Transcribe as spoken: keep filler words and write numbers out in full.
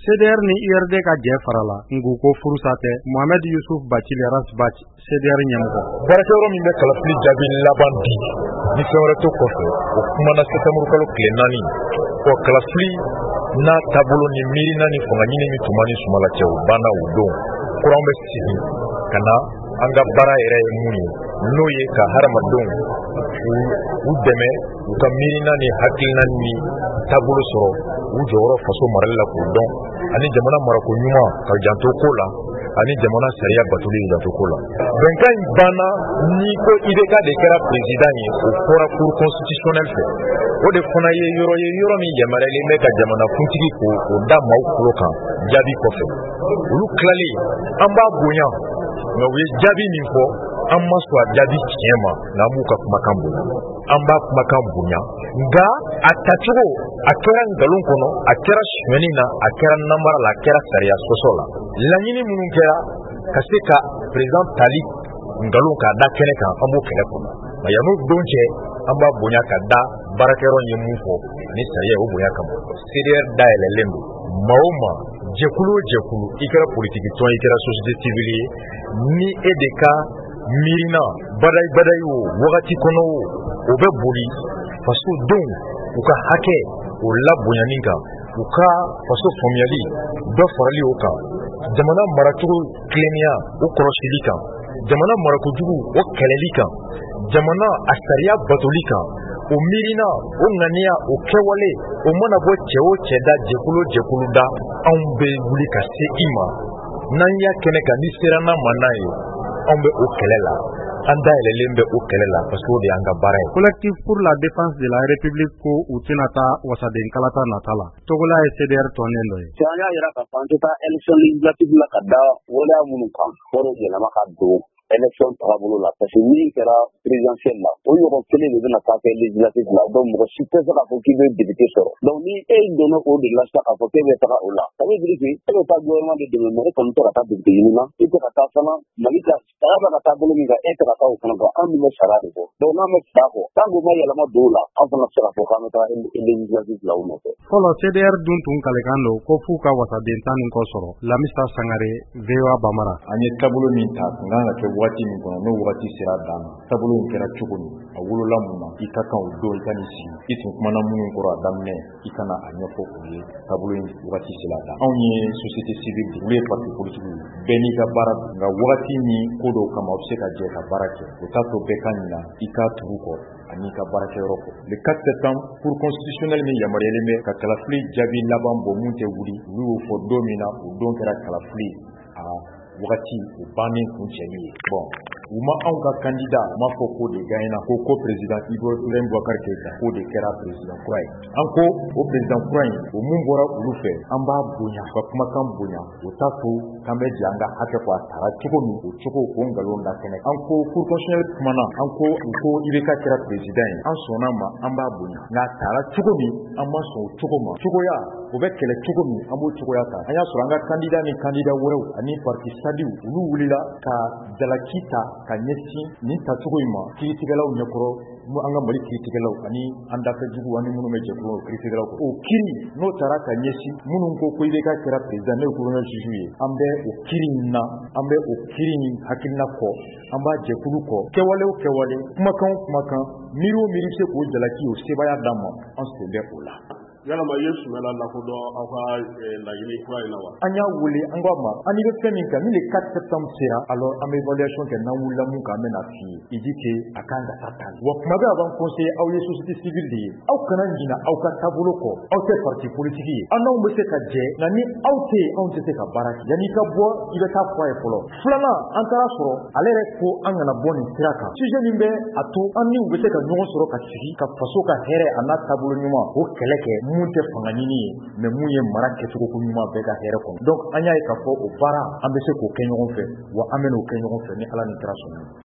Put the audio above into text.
C D R ni I R D ka jɛ farala Nguko furusa tɛ Mohamed Yusuf Bacili Rasbach C D R ɲɛmɔgɔ. Baarakɛyɔrɔ min bɛ kalafili jaabi laban di ni fɛn wɛrɛ to kɔfɛ o kumana septembre kalo tile naani o kalafili n'a taabolo ni miirina ni fanga ɲini min tuma ni sumala cɛ o banna o don kuran bɛ sigi ka na an ka baara yɛrɛ ye mun ye n'o ye ka hadamadenw u dɛmɛ u ka miirina ni hakilina ni taabolo sɔrɔ u jɔyɔrɔ faso marali la k'o dɔn ani jamana marako ɲuman ka janto ko la ani jamana sariya batoli janto ko la. Bɛnkan in banna ni ko I B K de kɛra président ye o fɔra cour constitutionnel fɛ o de fana ye yɔrɔ ye yɔrɔ min yamaruyalen bɛ ka jamana kuntigi ko o da maaw tulo kan jaabi kɔfɛ olu tilalen an b'a bonya nka u ye jaabi min fɔ an ma sɔn a jaabi tiɲɛ ma nka an b'u ka kumakan bonya an b'a kumakan bonya nka a tacogo a kɛra nkalon kɔnɔ a kɛra suɲɛni na a kɛra namara la a kɛra sariya sɔsɔ la laɲini minnu kɛra ka se ka président tali nkalon k'a da kɛnɛ kan an b'o kɛlɛ kɔnɔ nka yan'o don cɛ an b'a bonya ka da baarakɛyɔrɔ ye mun fɔ ani sariya o bonya kama C D R dayɛlɛlen don maa o maa jɛkulu o jɛkulu I kɛra politiki tɔn I kɛra société civile ye ni e de ka miirina badayi badayi o wagati kɔnɔ o o bɛ boli faso denw u ka hakɛ o labonyani kan u ka faso faamuyali dɔ farali o kan jamana maracogo tilennenya o kɔlɔsili kan jamana marakojugu o kɛlɛli kan jamana a sariya batoli kan o miirina o ŋaniya o kɛwale o mana bɔ cɛ o cɛ da jɛkulu o jɛkulu da anw bɛ wuli ka se I ma n'an y'a kɛnɛ kan ni sera n'a ma n'a ye anw bɛ o kɛlɛ la an dayɛlɛlen bɛ o kɛlɛ la parce que o de y'an ka baara ye. Collectif pour la défense de la République ko u tɛna taa wasaden kalata nata la Togola ye C D R tɔnnen dɔ ye. Cɛ an y'a yira ka fɔ an tɛ taa élection législative la ka da waleya minnu kan fɔlɔ yɛlɛma ka don élection taabolo la parce que min kɛra présidentielle la o ɲɔgɔn kelen de bɛna taa kɛ législative la donc mɔgɔ si tɛ se k'a fɔ k'i bɛ député sɔrɔ donc ni e donna o de la sisan k'a fɔ k'e bɛ taga o la ça veut dire que e bɛ taa gouvernement de dɛmɛ mais e kɔni tɛ ka taa député ɲini na e tɛ ka taa fana Mali ka sariya bɛ ka taabolo min kan e tɛ ka taa o fana kan an min bɛ sariya de kɔ donc n'an bɛ sariya kɔ tant que ma yɛlɛma don o la an fana tɛ se k'a fɔ k'an bɛ taa législative la o nɔfɛ. Fɔlɔ C D R dun tun kalekan don ko f'u ka wasaden tan nin kɔ sɔrɔ Lamisa Sangare V O A Bamara. An ye taabolo min ta tun kan ka kɛ waati min kɔnɔ n'o wagati sera dan na taabolo in kɛra cogo min a wolola mun na I ka kan o don I ka nin sigi I tun kumana minnu kɔrɔ a daminɛ I kana a ɲɛfɔ u ye taabolo in wagati sera dan anw ye société civile de olu ye parti politique bɛɛ n'i ka baara nka wagati ni ko dɔw kama u bɛ se ka jɛ ka baara kɛ o t'a to bɛɛ ka ɲina I ka tugu kɔ ani ka baarakɛyɔrɔ kɔ le quatre septembre cour constitutionnel min yamaruyalen bɛ ka kalafili jaabi laban bɔ mun tɛ wuli olu y'o fɔ don min na o don kɛra kalafili a wagati o bannen kun cɛli ye bon u ma anw ka candidat u m'a fɔ ko de gagnera ko ko président Ibrahim Boubacar Keïta ko de kɛra président kura ye an ko o président kura in o mun bɔra olu fɛ an b'a bonya ka kumakan bonya o t'a to k'an bɛ jɛ an ka hakɛ kɔ a taara cogo min o cogo o nkalon da kɛnɛ an ko cour constitutionnelle kumana an ko u ko I B K kɛra président ye an sɔnna ma an b'a bonya nka a taara cogo min an ma sɔn o cogo ma cogoya o bɛ kɛlɛ cogo min an b'o cogoya ta an y'a sɔrɔ an ka candidat ni candidat wɛrɛw ani parti sadiw olu wulila ka jalaki ta ka ɲɛsin nin tacogo in ma kiiritigɛlaw ɲɛkɔrɔ an ka Mali kiiritigɛlaw ani an dafɛjugu ani minnu bɛ jɛkulu o kiiritigɛlaw o kiri n'o taara ka ɲɛsin minnu ko ko I B K kɛra président ne ye gouverneur juge ye an bɛ o kiri in na an bɛ o kiri in hakilina kɔ an b'a jɛkulu kɔ kɛwale o kɛwale kumakan o kumakan miiri o miiri bɛ se k'o jalaki o sebaya d'an ma an sen bɛ o la. Yalama ye sumela lakodɔn aw ka laɲini kura in na wa? An y'a wele an ko a ma an bɛ fɛn min kan ni le quatre septembre sera alors an bɛ évaluation kɛ n'an wulila mun kan an bɛ na f'i ye i dit que a kan ka taa tan wa kuma bɛɛ a b'an conseiller aw ye société civile de ye aw kana ɲina aw ka taabolo kɔ aw tɛ parti politique ye an n'anw bɛ se ka jɛ nka ni aw tɛ yen anw tɛ se ka baara kɛ yanni i ka bɔ i bɛ taa fɔ a ye fɔlɔ filanan an taara sɔrɔ ale yɛrɛ ko an kana bɔ nin sira kan sujet min bɛ a to an ni u bɛ se ka ɲɔgɔn sɔrɔ ka sigi ka faso ka hɛrɛ a n'a taabolo ɲuman o kɛlɛ kɛ mun tɛ fanga ɲini ye mais mun ye mara kɛcogo ko ɲuman bɛɛ ka hɛrɛ kɔnɔ donc an y'a ye k'a fɔ o baara an bɛ se k'o kɛ ɲɔgɔn fɛ wa an bɛ n'o kɛ ɲɔgɔn fɛ ni Ala ni kira sɔnna.